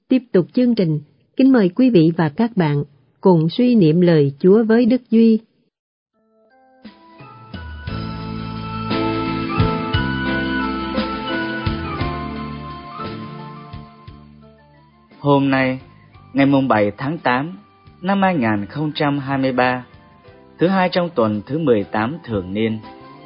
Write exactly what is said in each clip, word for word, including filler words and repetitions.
tiếp tục chương trình, kính mời quý vị và các bạn cùng suy niệm lời Chúa với Đức Duy. Hôm nay, ngày mùng bảy tháng tám năm hai nghìn không trăm hai mươi ba, thứ hai trong tuần thứ mười tám thường niên.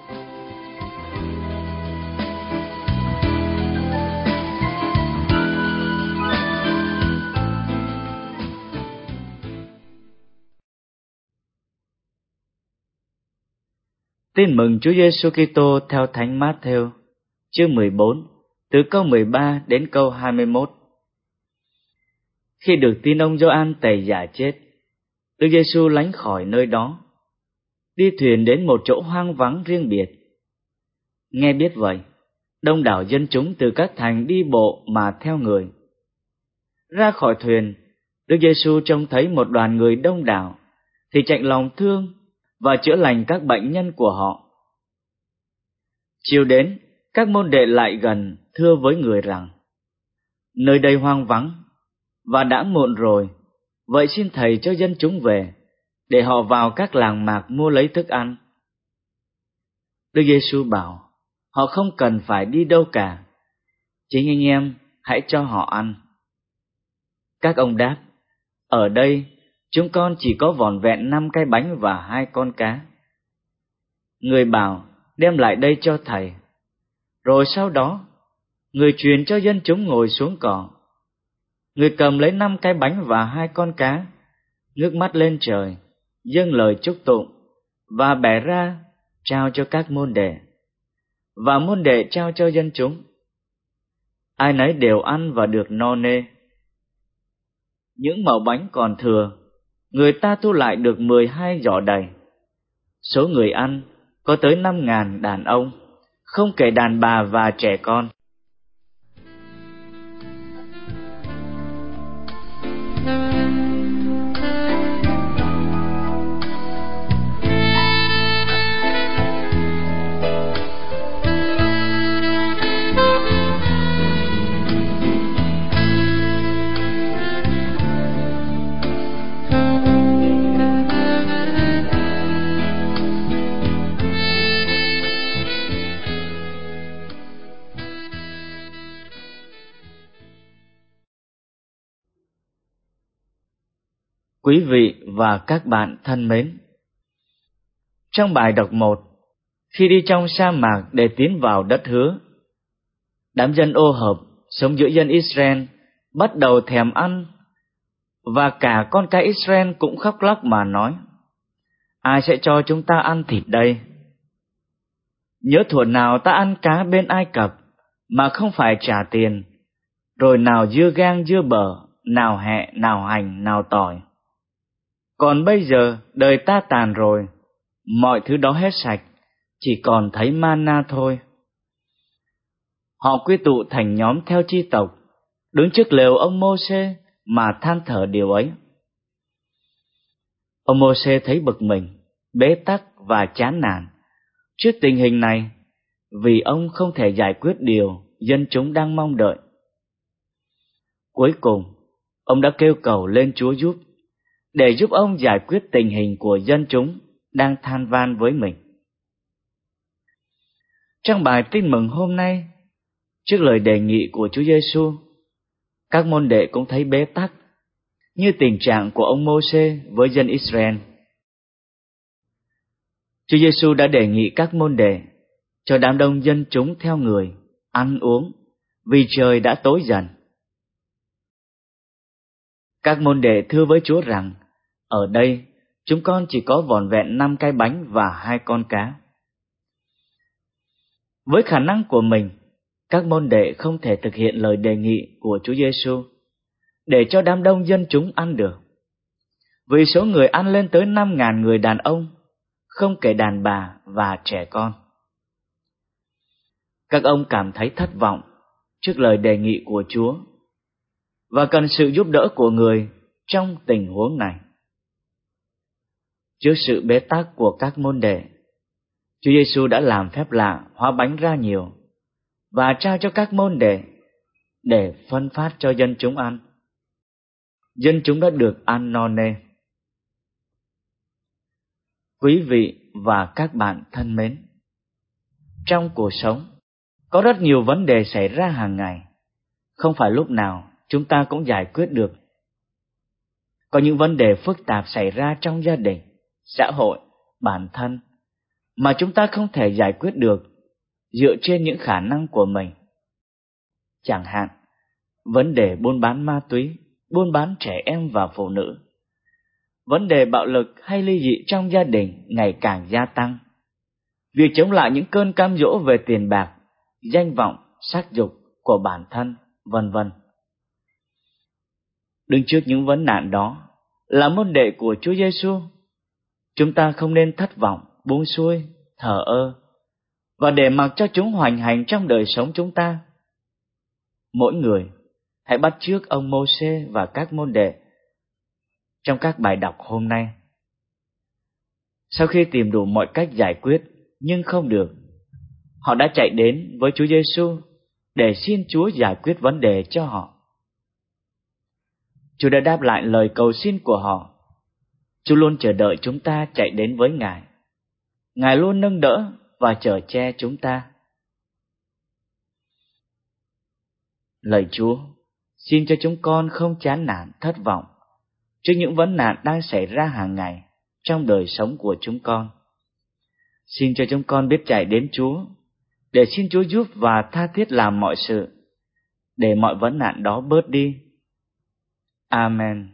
Tin mừng Chúa Giêsu Kitô theo Thánh Mát-thêu, chương mười bốn, từ câu mười ba đến câu hai mươi mốt. Khi được tin ông Gioan Tẩy Giả chết, Đức Giêsu lánh khỏi nơi đó, đi thuyền đến một chỗ hoang vắng riêng biệt. Nghe biết vậy, đông đảo dân chúng từ các thành đi bộ mà theo người. Ra khỏi thuyền, Đức Giêsu trông thấy một đoàn người đông đảo, thì chạnh lòng thương và chữa lành các bệnh nhân của họ. Chiều đến, các môn đệ lại gần thưa với người rằng: nơi đây hoang vắng và đã muộn rồi, vậy xin Thầy cho dân chúng về, để họ vào các làng mạc mua lấy thức ăn. Đức Giêsu bảo họ không cần phải đi đâu cả, chính anh em hãy cho họ ăn. Các ông đáp: ở đây chúng con chỉ có vỏn vẹn năm cái bánh và hai con cá. Người bảo: đem lại đây cho Thầy. Rồi sau đó, người truyền cho dân chúng ngồi xuống cỏ. Người cầm lấy năm cái bánh và hai con cá, ngước mắt lên trời, dâng lời chúc tụng và bẻ ra trao cho các môn đệ, và môn đệ trao cho dân chúng. Ai nấy đều ăn và được no nê. Những mẩu bánh còn thừa, người ta thu lại được mười hai giỏ đầy. Số người ăn có tới năm ngàn đàn ông, không kể đàn bà và trẻ con. Quý vị và các bạn thân mến, trong bài đọc một, khi đi trong sa mạc để tiến vào đất hứa, đám dân ô hợp sống giữa dân Israel bắt đầu thèm ăn, và cả con cái Israel cũng khóc lóc mà nói: ai sẽ cho chúng ta ăn thịt đây? Nhớ thuở nào ta ăn cá bên Ai Cập mà không phải trả tiền, rồi nào dưa gang dưa bở, nào hẹ, nào hành, nào tỏi. Còn bây giờ đời ta tàn rồi, mọi thứ đó hết sạch, chỉ còn thấy mana thôi. Họ quy tụ thành nhóm theo chi tộc, đứng trước lều ông Mô-sê mà than thở điều ấy. Ông Mô-sê thấy bực mình, bế tắc và chán nản trước tình hình này, vì ông không thể giải quyết điều dân chúng đang mong đợi. Cuối cùng, ông đã kêu cầu lên Chúa giúp, để giúp ông giải quyết tình hình của dân chúng đang than van với mình. Trong bài tin mừng hôm nay, trước lời đề nghị của Chúa Giêsu, các môn đệ cũng thấy bế tắc như tình trạng của ông Mô-sê với dân Israel. Chúa Giêsu đã đề nghị các môn đệ cho đám đông dân chúng theo người ăn uống, vì trời đã tối dần. Các môn đệ thưa với Chúa rằng: ở đây chúng con chỉ có vỏn vẹn năm cái bánh và hai con cá. Với khả năng của mình, các môn đệ không thể thực hiện lời đề nghị của Chúa Giêsu để cho đám đông dân chúng ăn được, vì số người ăn lên tới năm ngàn người đàn ông, không kể đàn bà và trẻ con. Các ông cảm thấy thất vọng trước lời đề nghị của Chúa và cần sự giúp đỡ của người trong tình huống này. Trước sự bế tắc của các môn đệ, Chúa Giêsu đã làm phép lạ hóa bánh ra nhiều và trao cho các môn đệ để phân phát cho dân chúng ăn. dân chúng đã được ăn no nê. Quý vị và các bạn thân mến, trong cuộc sống có rất nhiều vấn đề xảy ra hàng ngày, không phải lúc nào chúng ta cũng giải quyết được. Có những vấn đề phức tạp xảy ra trong gia đình, xã hội, bản thân mà chúng ta không thể giải quyết được dựa trên những khả năng của mình. Chẳng hạn, vấn đề buôn bán ma túy, buôn bán trẻ em và phụ nữ. Vấn đề bạo lực hay ly dị trong gia đình ngày càng gia tăng. Việc chống lại những cơn cam dỗ về tiền bạc, danh vọng, sắc dục của bản thân, vân vân. Đứng trước những vấn nạn đó, là môn đệ của Chúa Giêsu, chúng ta không nên thất vọng, buông xuôi, thờ ơ và để mặc cho chúng hoành hành trong đời sống chúng ta. Mỗi người hãy bắt chước ông Mô-sê và các môn đệ trong các bài đọc hôm nay. Sau khi tìm đủ mọi cách giải quyết nhưng không được, họ đã chạy đến với Chúa Giêsu để xin Chúa giải quyết vấn đề cho họ. Chúa đã đáp lại lời cầu xin của họ. Chúa luôn chờ đợi chúng ta chạy đến với Ngài. Ngài luôn nâng đỡ và chở che chúng ta. Lạy Chúa, xin cho chúng con không chán nản, thất vọng trước những vấn nạn đang xảy ra hàng ngày trong đời sống của chúng con. Xin cho chúng con biết chạy đến Chúa, để xin Chúa giúp và tha thiết làm mọi sự, để mọi vấn nạn đó bớt đi. Amen.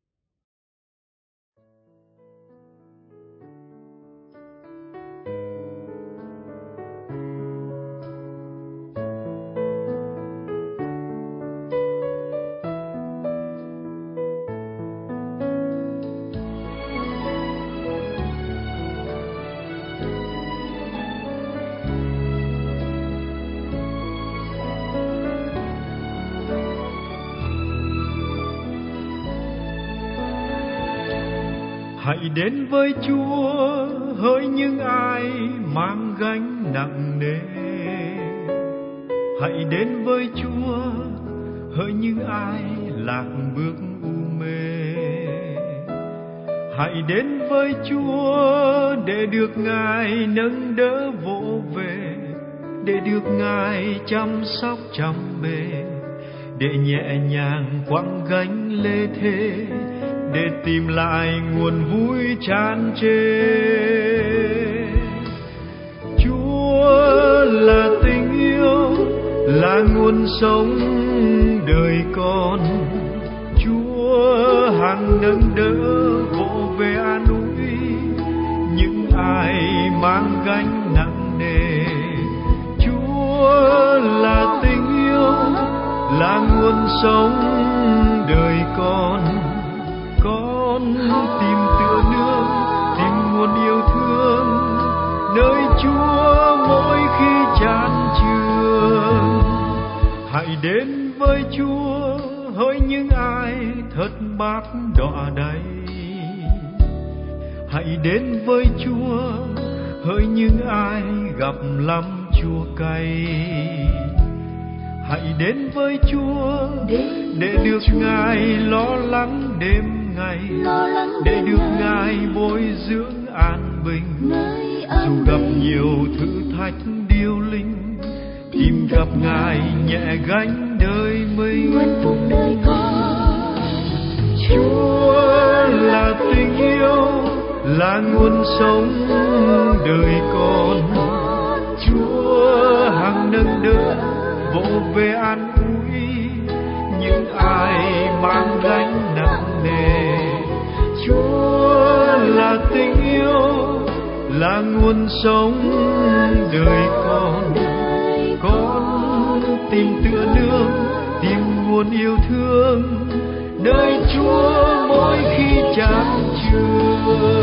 Hãy đến với Chúa, hỡi những ai mang gánh nặng nề. Hãy đến với Chúa, hỡi những ai lạc bước u mê. Hãy đến với Chúa để được Ngài nâng đỡ vỗ về, để được Ngài chăm sóc trầm bề, để nhẹ nhàng quăng gánh lê thế, để tìm lại nguồn vui tràn trề. Chúa là tình yêu, là nguồn sống đời con. Chúa hằng nâng đỡ vỗ về an ủi những ai mang gánh nặng nề. Chúa là tình yêu, là nguồn sống đời con. Con tìm tựa nương, tìm nguồn yêu thương nơi Chúa mỗi khi chán chường. Hãy đến với Chúa, hỡi những ai thất bát đọa đày. Hãy đến với Chúa, hỡi những ai gặp lắm chua cay. Hãy đến với Chúa để được Ngài lo lắng đêm ngày, để được Ngài bồi dưỡng an bình. Dù gặp nhiều thử thách điêu linh, tìm gặp Ngài nhẹ gánh đời mình. Chúa là tình yêu, là nguồn sống đời con. Chúa hằng nâng đỡ vỗ về an ủi những ai mang gánh nặng nề. Chúa là tình yêu, là nguồn sống đời con. Con tìm tựa nương, tìm nguồn yêu thương nơi Chúa mỗi khi chán chường.